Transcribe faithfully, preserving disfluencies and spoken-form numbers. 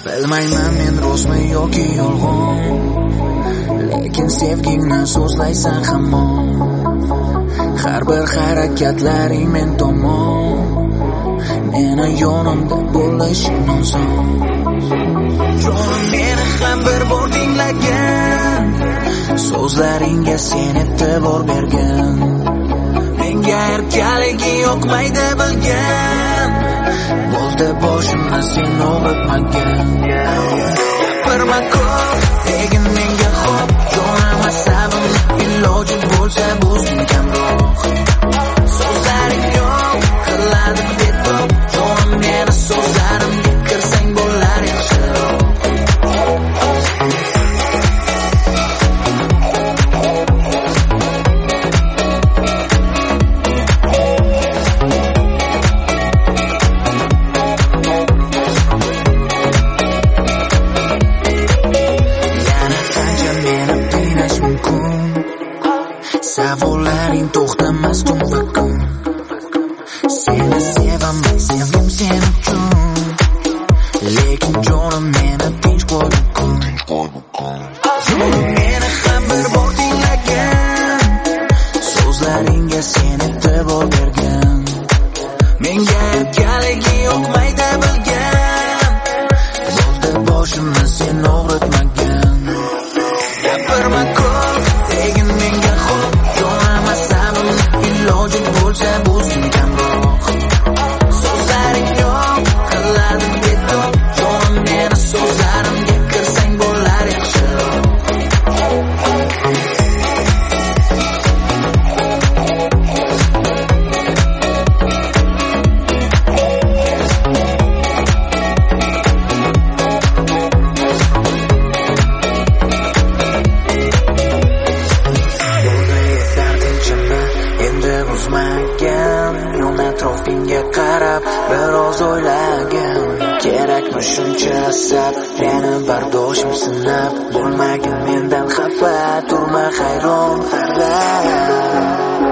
Bilmayman men rostmi yoki yolg'on, lekin sevgingni so'zlaysan hamon. Har bir harakatlaring men tomon, meni yonimda bo'lishing oson. Jonim meni ham bir bor tinglagan, so'zlaringga sen e'tibor bergan. Menga erkaligi yoqmaydi bilgan, bo'ldi boshimni sen o'g'ritmagan. Gapirma ko'p, degin menga xo'p, jonim asabim, iloji bo'lsa buzing kamroq. So'zlaring yo'q, qiladi betob, jonim meni so'zlarimga kirsang bo'lar yaxshiroq. Savollaring to'xtamas tun va kun. Seni sevaman, sevgim sen uchun, lekin jonim meni tinch qo'ydi kun. Jonim meni ham bir bor tinglagan, so'zlaringga sen e'tibor bergan. Menga erkaligi yoqmaydi bilgan, bo'ldi boshimni sen o'g'ritmagan. Gapirma ko'p, degin menga xo'p, jonim asabim, ilojim bo'lsa buzing kamroq. So'zlaring yo'q, qiladi betob, jonim meni so'zlarimga kirsang bo'lar yaxshiroq. Buzmagan, yon atrofingga qarab biroz o'ylagan. Kerakmi shuncha asab, meni bardoshim sinab. Bo'lmagin mendan xafa, turma hayron, harda.